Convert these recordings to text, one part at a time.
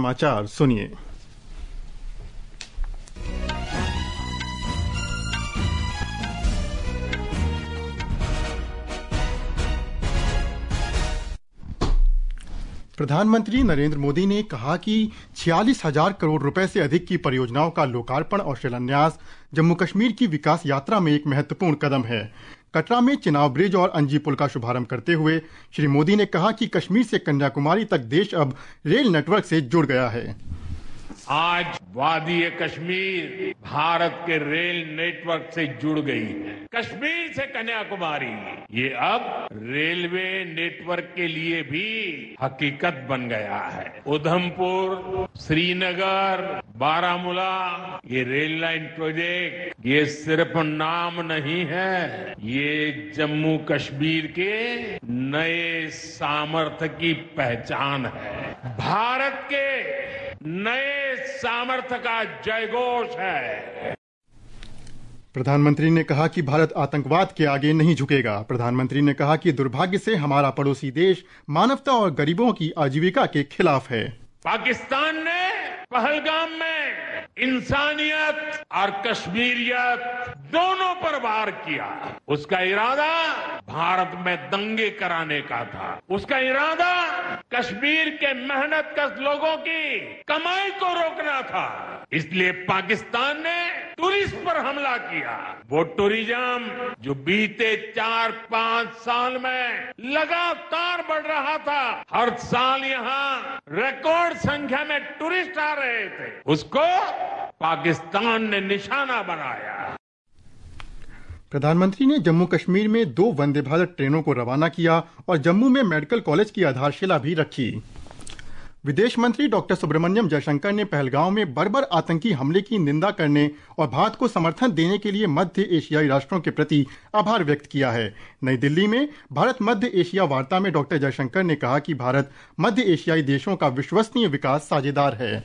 समाचार सुनिए। प्रधानमंत्री नरेंद्र मोदी ने कहा कि 46,000 करोड़ रुपए से अधिक की परियोजनाओं का लोकार्पण और शिलान्यास जम्मू कश्मीर की विकास यात्रा में एक महत्वपूर्ण कदम है। कटरा में चिनाब ब्रिज और अंजी पुल का शुभारंभ करते हुए श्री मोदी ने कहा कि कश्मीर से कन्याकुमारी तक देश अब रेल नेटवर्क से जुड़ गया है। आज वादी कश्मीर भारत के रेल नेटवर्क से जुड़ गई है। कश्मीर से कन्याकुमारी ये अब रेलवे नेटवर्क के लिए भी हकीकत बन गया है। उधमपुर, श्रीनगर, बारामूला ये रेल लाइन प्रोजेक्ट ये सिर्फ नाम नहीं है, ये जम्मू कश्मीर के नए सामर्थ्य की पहचान है। भारत के नए सामर्थ्य का जयघोष है। प्रधानमंत्री ने कहा कि भारत आतंकवाद के आगे नहीं झुकेगा। प्रधानमंत्री ने कहा कि दुर्भाग्य से हमारा पड़ोसी देश मानवता और गरीबों की आजीविका के खिलाफ है। पाकिस्तान ने पहलगाम में इंसानियत और कश्मीरियत दोनों पर वार किया। उसका इरादा भारत में दंगे कराने का था। उसका इरादा कश्मीर के मेहनतकश लोगों की कमाई को रोकना था। इसलिए पाकिस्तान ने टूरिस्ट पर हमला किया। वो टूरिज्म जो बीते 4-5 साल में लगातार बढ़ रहा था, हर साल यहाँ रिकॉर्ड संख्या में टूरिस्ट आ रहे थे, उसको पाकिस्तान ने निशाना बनाया। प्रधानमंत्री ने जम्मू कश्मीर में 2 वंदे भारत ट्रेनों को रवाना किया और जम्मू में मेडिकल कॉलेज की आधारशिला भी रखी। विदेश मंत्री डॉक्टर सुब्रमण्यम जयशंकर ने पहलगाम में बर्बर आतंकी हमले की निंदा करने और भारत को समर्थन देने के लिए मध्य एशियाई राष्ट्रों के प्रति आभार व्यक्त किया है। नई दिल्ली में भारत मध्य एशिया वार्ता में डॉक्टर जयशंकर ने कहा कि भारत मध्य एशियाई देशों का विश्वसनीय विकास साझेदार है।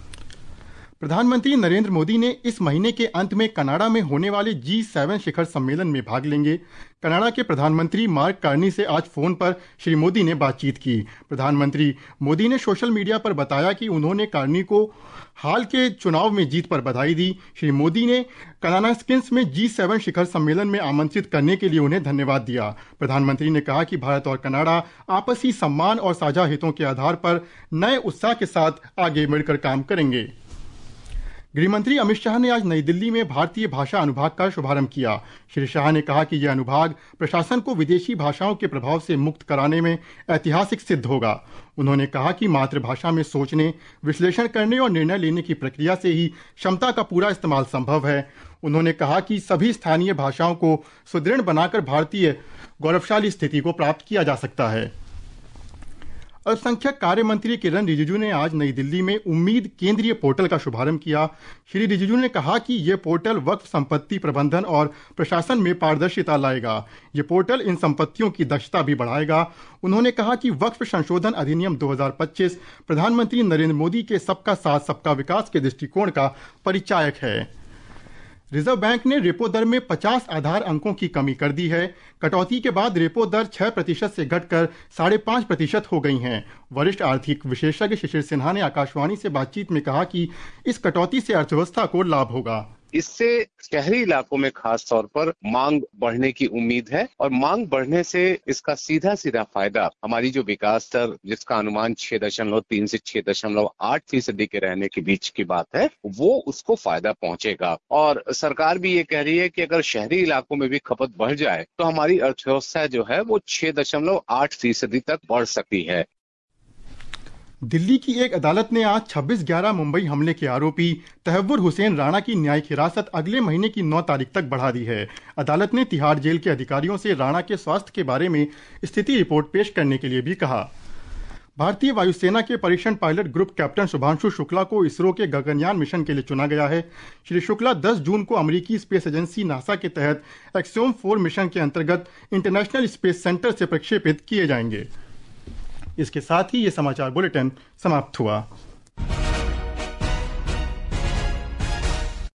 प्रधानमंत्री नरेंद्र मोदी ने इस महीने के अंत में कनाडा में होने वाले G7 शिखर सम्मेलन में भाग लेंगे। कनाडा के प्रधानमंत्री मार्क कार्नी से आज फोन पर श्री मोदी ने बातचीत की। प्रधानमंत्री मोदी ने सोशल मीडिया पर बताया कि उन्होंने कार्नी को हाल के चुनाव में जीत पर बधाई दी। श्री मोदी ने कनानास्किंस में G7 शिखर सम्मेलन में आमंत्रित करने के लिए उन्हें धन्यवाद दिया। प्रधानमंत्री ने कहा कि भारत और कनाडा आपसी सम्मान और साझा हितों के आधार पर नए उत्साह के साथ आगे बढ़कर काम करेंगे। गृहमंत्री अमित शाह ने आज नई दिल्ली में भारतीय भाषा अनुभाग का शुभारंभ किया। श्री शाह ने कहा कि यह अनुभाग प्रशासन को विदेशी भाषाओं के प्रभाव से मुक्त कराने में ऐतिहासिक सिद्ध होगा। उन्होंने कहा कि मातृभाषा में सोचने, विश्लेषण करने और निर्णय लेने की प्रक्रिया से ही क्षमता का पूरा इस्तेमाल संभव है। उन्होंने कहा कि सभी स्थानीय भाषाओं को सुदृढ़ बनाकर भारतीय गौरवशाली स्थिति को प्राप्त किया जा सकता है। अल्पसंख्यक कार्य मंत्री किरण रिजिजू ने आज नई दिल्ली में उम्मीद केंद्रीय पोर्टल का शुभारंभ किया। श्री रिजिजू ने कहा कि यह पोर्टल वक्फ संपत्ति प्रबंधन और प्रशासन में पारदर्शिता लाएगा। यह पोर्टल इन संपत्तियों की दक्षता भी बढ़ाएगा। उन्होंने कहा कि वक्फ संशोधन अधिनियम 2025 प्रधानमंत्री नरेंद्र मोदी के सबका साथ सबका विकास के दृष्टिकोण का परिचायक है। रिजर्व बैंक ने रेपो दर में 50 आधार अंकों की कमी कर दी है। कटौती के बाद रेपो दर 6% से घटकर 5.5% हो गई हैं। वरिष्ठ आर्थिक विशेषज्ञ शिशिर सिन्हा ने आकाशवाणी से बातचीत में कहा कि इस कटौती से अर्थव्यवस्था को लाभ होगा। इससे शहरी इलाकों में खास तौर पर मांग बढ़ने की उम्मीद है और मांग बढ़ने से इसका सीधा फायदा हमारी जो विकास दर जिसका अनुमान 6.3 से 6.8% के रहने के बीच की बात है, वो उसको फायदा पहुंचेगा। और सरकार भी ये कह रही है कि अगर शहरी इलाकों में भी खपत बढ़ जाए तो हमारी अर्थव्यवस्था जो है वो 6.8% तक बढ़ सकती है। दिल्ली की एक अदालत ने आज 26/11 मुंबई हमले के आरोपी तहव्वुर हुसैन राणा की न्यायिक हिरासत अगले महीने की 9 तारीख तक बढ़ा दी है। अदालत ने तिहाड़ जेल के अधिकारियों से राणा के स्वास्थ्य के बारे में स्थिति रिपोर्ट पेश करने के लिए भी कहा। भारतीय वायुसेना के परीक्षण pilot group captain Shubhanshu Shukla को इसरो के गगनयान मिशन के लिए चुना गया है। श्री शुक्ला 10 जून को अमेरिकी स्पेस एजेंसी नासा के तहत एक्सियोम 4 मिशन के अंतर्गत इंटरनेशनल स्पेस सेंटर से प्रक्षेपित किए जाएंगे। इसके साथ ही ये समाचार बुलेटिन समाप्त हुआ।